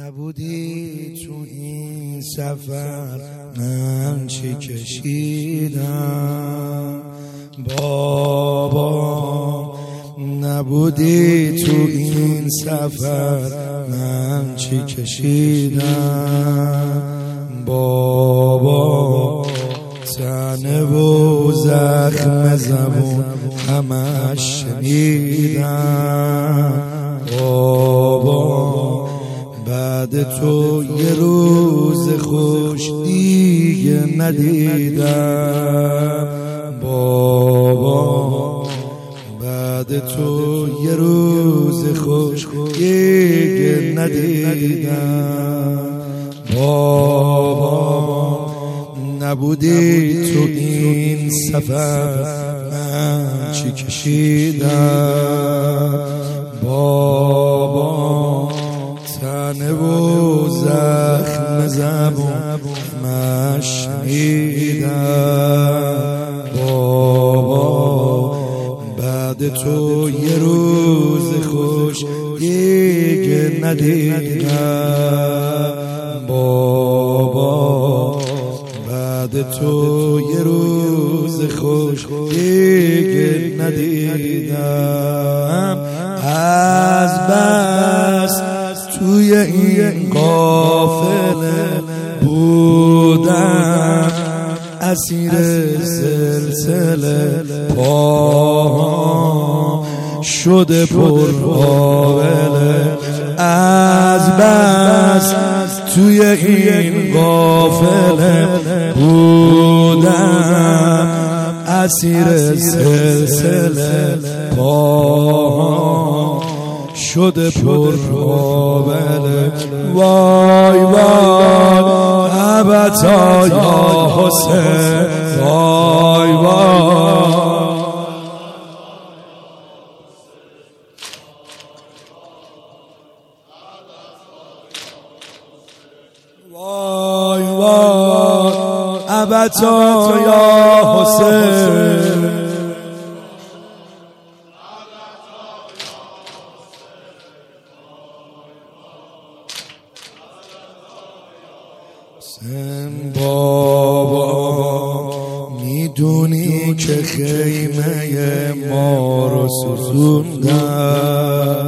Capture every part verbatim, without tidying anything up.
نبودی تو این سفر من چی کشیدم بابا، نبودی تو این سفر من چی کشیدم بابا، تنه و زخم زبون همش شنیدم بابا، بعد تو یه روز خوش دیگه ندیدم بابا، بعد تو یه روز خوش دیگه ندیدم بابا، نبودی تو این سفر من چی کشیدم بابا، تنه و زخم زبون همش شنیدم بابا، بعد تو یه روز خوش دیگه ندیدم بابا، بعد تو یه روز خوش دیگه ندیدم. از بس توی این قافله بودم، اسیر سلسله پاها شده پر آوله. از بس توی این قافله بودم، اسیر سلسله پاها شده پر آوله. وای وای ابتا یا حسین، وای وای وای وای ابتا یا حسین، بابا میدونی که خیمه ما رو سوزوندن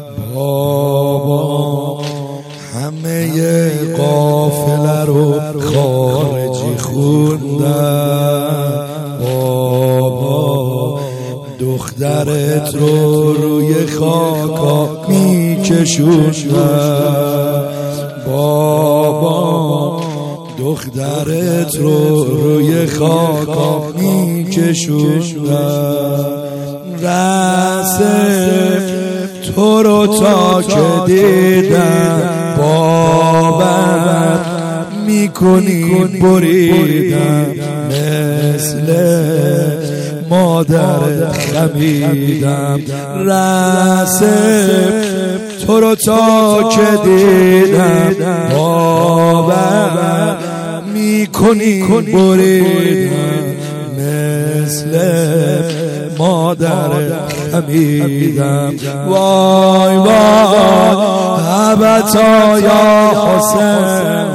بابا، همه قافله رو خارجی خوندن بابا، دخترت رو روی خاکا میکشوندن بابا، دخترت رو روی خاکا میکشوندن. رسم تو رو تا که دیدم باور میکنی بریدم، مثل مادر خمیدم. رسم تو رو تا که دیدم باور میکنی بریدم، مثل مادر خمیدم. وای وای ابتا یا حسین،